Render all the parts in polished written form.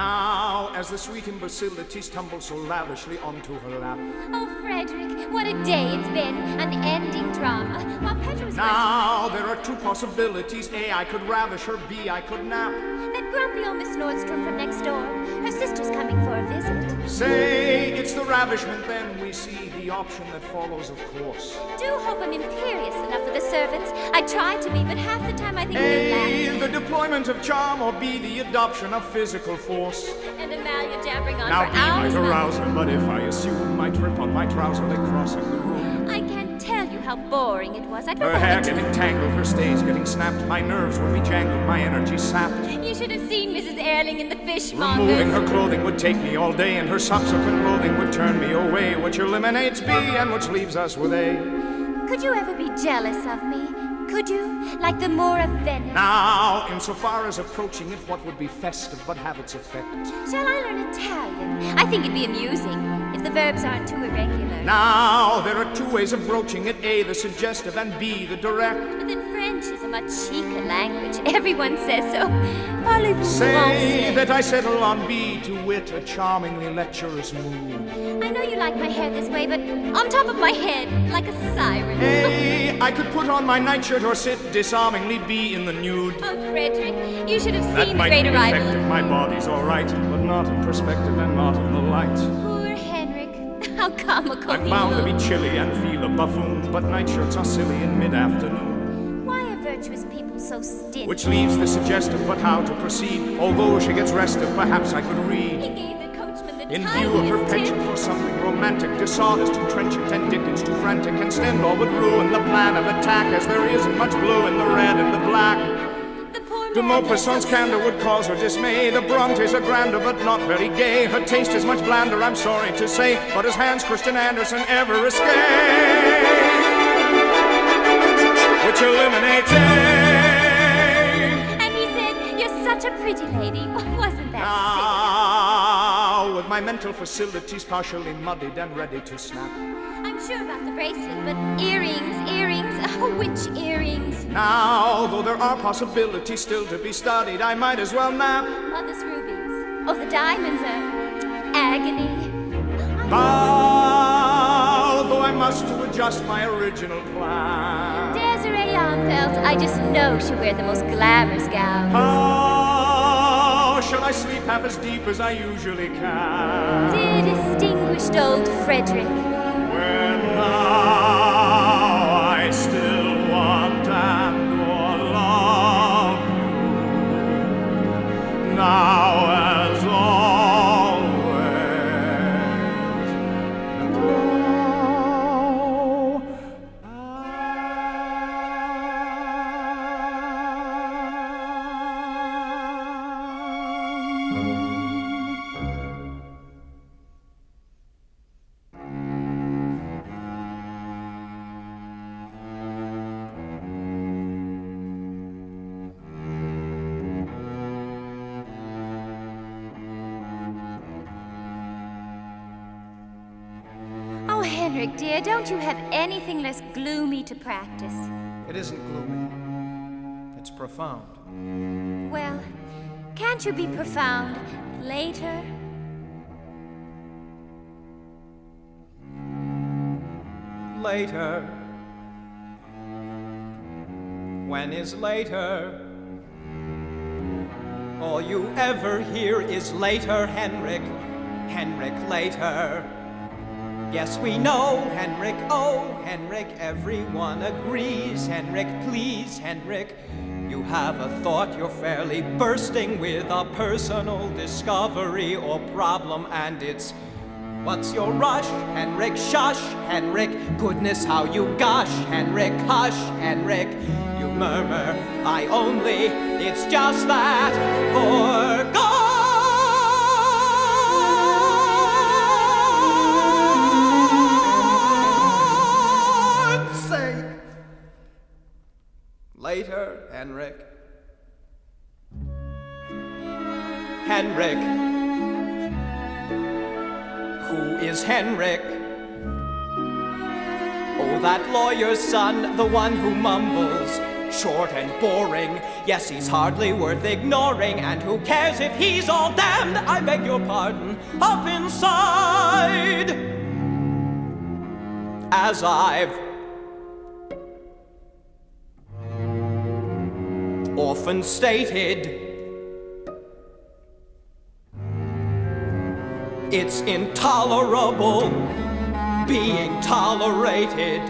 Now, as the sweet imbecilities tumble so lavishly onto her lap. Oh, Frederick, what a day it's been. Unending drama. While Petra was Now, there are two possibilities. A, I could ravish her. B, I could nap. that grumpy old Miss Nordstrom from next door. Her sister's coming for a visit. Say it's the ravishment, then we see the option that follows, of course. Do hope I'm imperious enough for the servants. I try to be, but half the time I think they'll A, laugh. the deployment of charm, or B, the adoption of physical force. And Amalia jabbering on Now for B hours. might arouse her, but if I assume my trip on my trouser leg crossing the room. I can't tell you how boring it was. I'd Her rather hair have a getting tangled, her stays getting snapped, my nerves would be jangled, my energy sapped. You should have seen Mrs. Erling in the Removing fishmongers. her clothing would take me all day, and her subsequent loathing would turn me away, which eliminates B and which leaves us with A. Could you ever be jealous of me? Could you? Like the Moor of Venice? Now, insofar as approaching it, what would be festive but have its effect? Shall I learn Italian? I think it'd be amusing if the verbs aren't too irregular. Now, there are two ways of broaching it, A, the suggestive, and B, the direct. But then French is a much chicer language. Everyone says so. Parlez-vous Say français? that I settle on B, to wit, a charmingly lecherous mood. I know you like my hair this way, but on top of my head, like a siren. A, I could put on my nightshirt or sit disarmingly B in the nude. Oh, Frederick, you should have That seen the might great be arrival effective. of My body's all right, but not in perspective and not in the light. poor Henrik. How comical I'm he bound to be looked. chilly and feel a buffoon, but nightshirts are silly in mid-afternoon. Why are virtuous people so stingy? Which leaves the suggestive, but how to proceed. Although she gets restive, perhaps I could He read. gave the coachman the In view of her tiniest penchant tip. for something romantic, dishonest, too trenchant, and Dickens too frantic, can stand all but ruin the plan of attack, as there isn't much blue in the red and the black. The poor De man Maupassant's is so candor would cause her dismay. The Brontes are grander, but not very gay. Her taste is much blander, I'm sorry to say, but as Hans Christian Andersen ever escaped, which eliminates A. And he said, "You're such a pretty lady." Wasn't that Now, with my mental facilities partially muddied and ready to snap. sick? I'm sure about the bracelet, but earrings. Oh, which earrings? Now, though there are possibilities still to be studied, I might as well nap. Mother's rubies. Oh, the diamonds are agony. Bow, though I must to adjust my original plan. Desiree Armfeld, I just know she'll wear the most glamorous gowns. How shall I sleep half as deep as I usually can? Dear distinguished old Frederick. When now I still want and or love you, now as always, and Oh, Henrik, dear, don't you have anything less gloomy to practice? It isn't gloomy. It's profound. Well, can't you be profound later? Later. When is later? All you ever hear is later, Henrik. Henrik, later. Yes, we know, Henrik, oh, Henrik, everyone agrees. Henrik, please, Henrik, you have a thought, you're fairly bursting with a personal discovery or problem, and it's, what's your rush, Henrik, shush, Henrik, goodness, how you gush, Henrik, hush, Henrik, you murmur, I only, it's just that, for God's sake. Later, Henrik. Henrik. Who is Henrik? Oh, that lawyer's son, the one who mumbles, short and boring. Yes, he's hardly worth ignoring, and who cares if he's all damned? I beg your pardon, up inside. As I've often stated, it's intolerable being tolerated.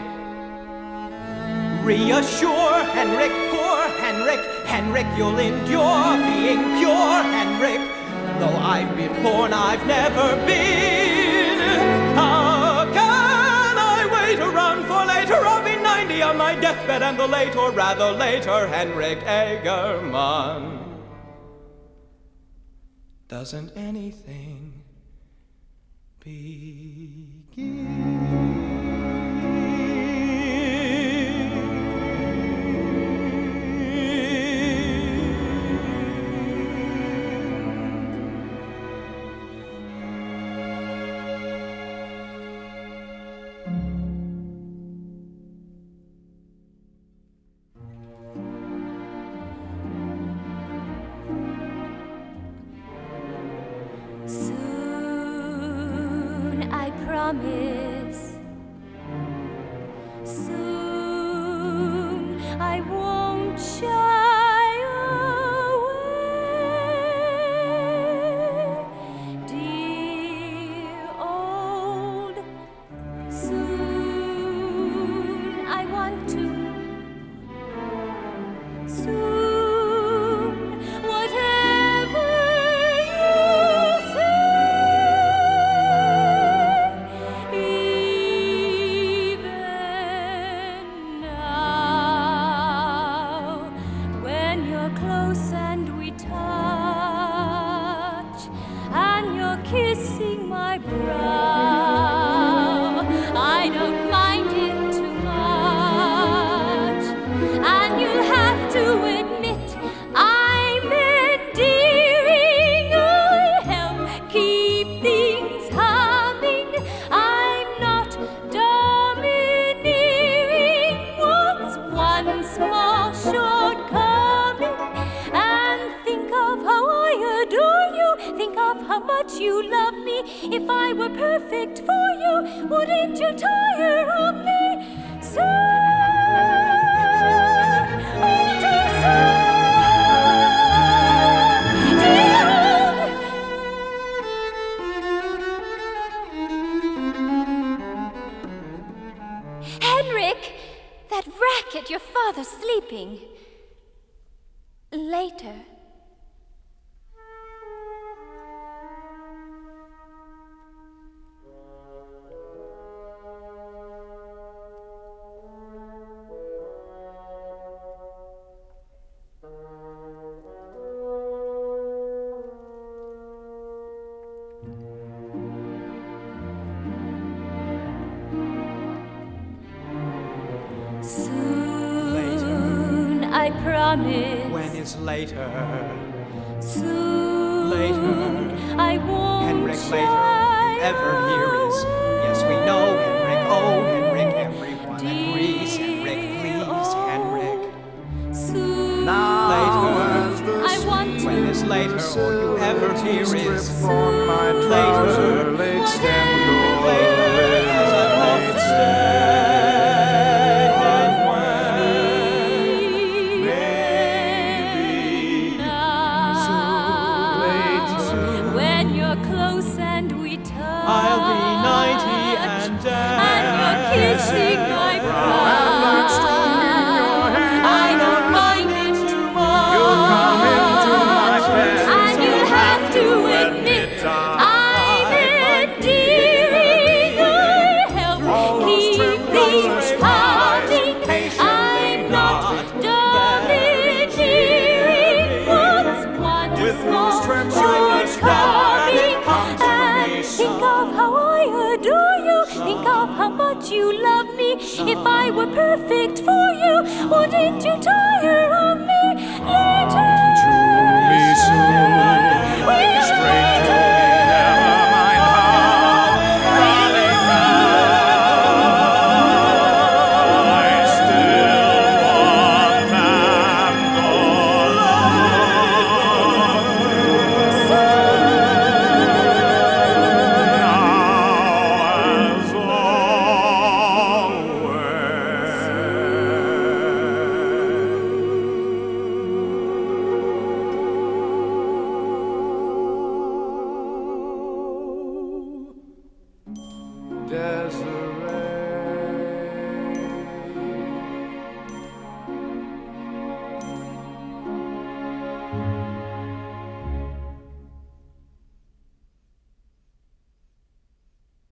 Reassure Henrik, poor Henrik. Henrik, you'll endure being pure, Henrik. Though I've been born, I've never been. How can I wait around for later? I'll be 90 on my deathbed, and the late, or rather later, Henrik Egerman. Doesn't anything begin? Soon, I promise. Soon, I won't shy away. Dear old, soon I want to. Soon, whatever you say, even now, when you're close and we touch, and you're kissing my brow, I don't mind it too much, and you'll have to admit I'm endearing. I'll help keep things humming. I'm not domineering. What's one small shortcoming? And think of how I adore you. Think of how much you love me. If I were perfect for you, wouldn't you tire of me soon? Oh, too soon, dear old. Henrik, that racket, your father's sleeping. Later. Soon, I promise. When is later? Soon, Later. I won't Henrik shy later. Ever here is. Yes, we know Henrik. Oh, Henrik, everyone agrees. Henrik, please, Henrik. Soon, Later. I want to. When is later? All you ever hear is. From my trouser legs can go Later, as I've often said. When you're close and we touch, I'll be 90 and dead. and you're kissing my brow. I don't mind it too much. You'll come into my bed, and you'll have to admit I'm endearing. I help keep things humming. I'm not domineering. What's one small shortcoming? And think of how I adore you. Think of how much you love me. If I were perfect for you, wouldn't you tire